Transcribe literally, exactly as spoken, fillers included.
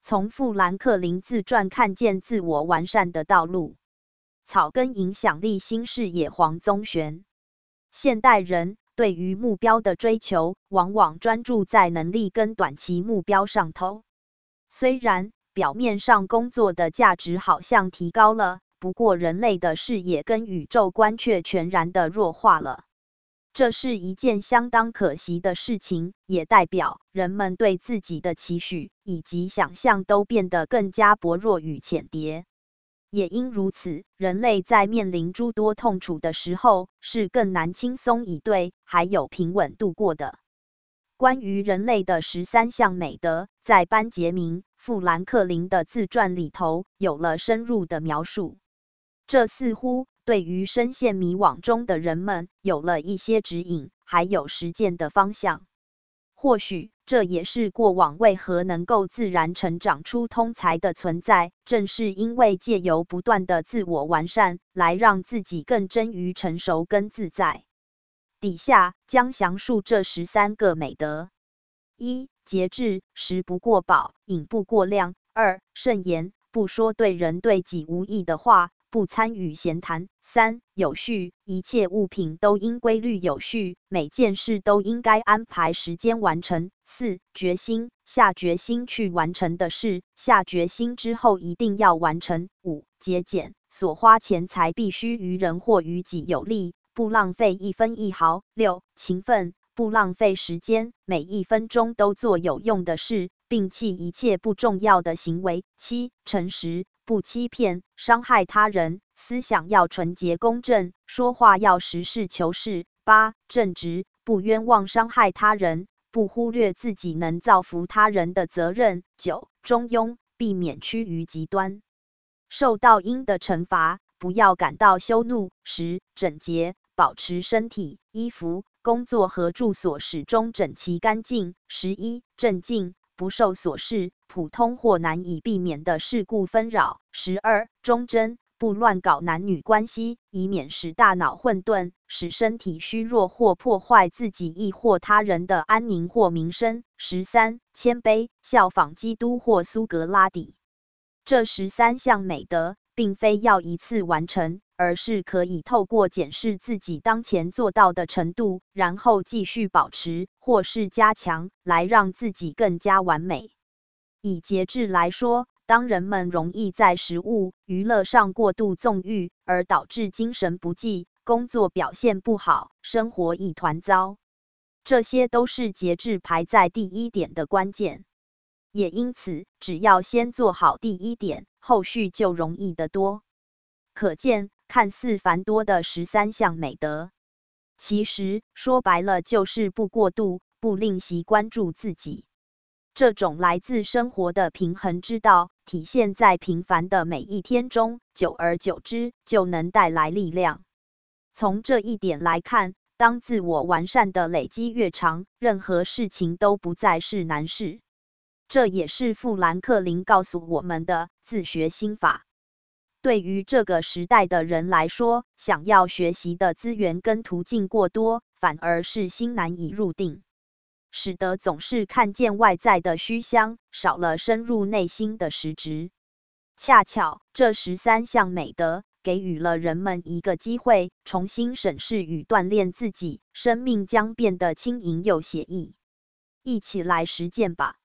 从富兰克林自传看见自我完善的道路。草根影响力新视野黄宗璇。现代人对于目标的追求，往往专注在能力跟短期目标上头。虽然表面上工作的价值好像提高了，不过人类的视野跟宇宙观却全然的弱化了。这是一件相当可惜的事情，也代表人们对自己的期许以及想象都变得更加薄弱与浅碟。也因如此，人类在面临诸多痛楚的时候，是更难轻松以对，还有平稳度过的。关于人类的十三项美德，在班杰明·富兰克林的自传里头有了深入的描述。这似乎对于深陷迷惘中的人们有了一些指引，还有实践的方向。或许这也是过往为何能够自然成长出通才的存在，正是因为借由不断的自我完善，来让自己更臻于成熟跟自在。底下将详述这十三个美德：一、节制，食不过饱，饮不过量；二、慎言，不说对人对己无益的话，不参与闲谈；三、有序，一切物品都应规律有序，每件事都应该安排时间完成；四、决心，下决心去完成的事，下决心之后一定要完成；五、节俭，所花钱财必须于人或于己有利，不浪费一分一毫；六、勤奋，不浪费时间，每一分钟都做有用的事，摒弃一切不重要的行为；七、诚实，不欺骗，伤害他人，思想要纯洁公正，说话要实事求是；八、正直，不冤枉伤害他人，不忽略自己能造福他人的责任；九、中庸，避免趋于极端，受到应的惩罚，不要感到羞怒；十、整洁，保持身体、衣服、工作和住所始终整齐干净；十一、镇静，不受琐事、普通或难以避免的事故纷扰；十二、忠贞，不乱搞男女关系，以免使大脑混沌，使身体虚弱或破坏自己亦或他人的安宁或名声；十三、谦卑，效仿基督或苏格拉底。这十三项美德并非要一次完成，而是可以透过检视自己当前做到的程度，然后继续保持或是加强，来让自己更加完美。以节制来说，当人们容易在食物、娱乐上过度纵欲，而导致精神不济，工作表现不好，生活一团糟，这些都是节制排在第一点的关键。也因此，只要先做好第一点，后续就容易得多。可见，看似繁多的十三项美德，其实说白了就是不过度、不吝惜关注自己。这种来自生活的平衡之道，体现在平凡的每一天中，久而久之就能带来力量。从这一点来看，当自我完善的累积越长，任何事情都不再是难事。这也是富兰克林告诉我们的自学心法。对于这个时代的人来说，想要学习的资源跟途径过多，反而是心难以入定，使得总是看见外在的虚像，少了深入内心的实质。恰巧这十三项美德给予了人们一个机会，重新审视与锻炼自己，生命将变得轻盈又写意。一起来实践吧。